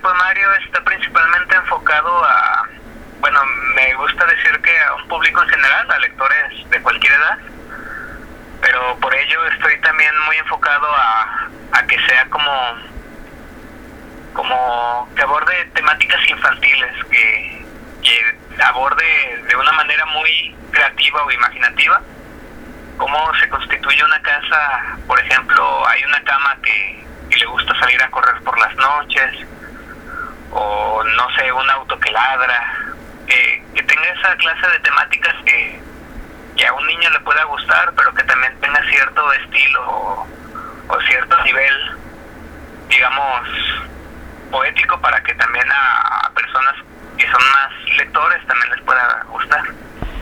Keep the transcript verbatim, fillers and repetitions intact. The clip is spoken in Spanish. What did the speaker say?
poemario está principalmente enfocado a, bueno, me gusta decir que a un público en general, a lectores de cualquier edad, pero por ello estoy también muy enfocado a, a que sea como, como que aborde temáticas infantiles, que, que aborde de una manera muy creativa o imaginativa cómo se constituye una casa. Por ejemplo, hay una cama que, que le gusta salir a correr por las noches, o no sé, un auto que ladra, que, que tenga esa clase de temáticas que, que a un niño le pueda gustar, pero que también tenga cierto estilo o, o cierto nivel, digamos, poético, para que también a, a personas que son más lectores también les pueda gustar.